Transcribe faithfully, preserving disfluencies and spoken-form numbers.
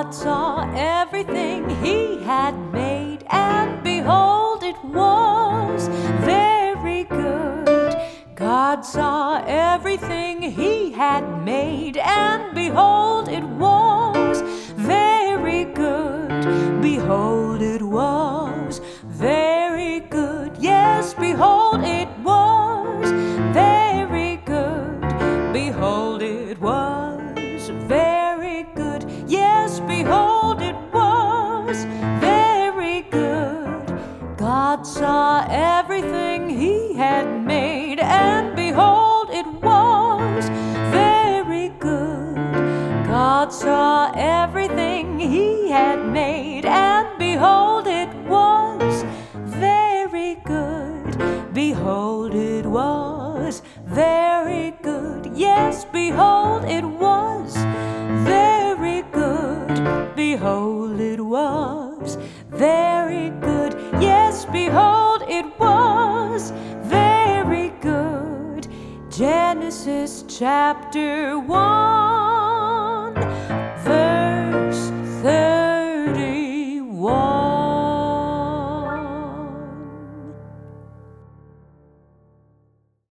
God saw everything He had made, and behold, it was very good. God saw everything He had made, and behold, it was very good. Behold, it was very good. Yes, behold, it was very good. Behold, it was very good. Yes, behold, it was very good. God saw everything He had made, and behold, it was very good. God saw everything He had made, and behold, it was very good. Behold, it was very good. Yes, behold, it was very good. Behold, it was very good. Yes, behold, it was very good. Genesis chapter one.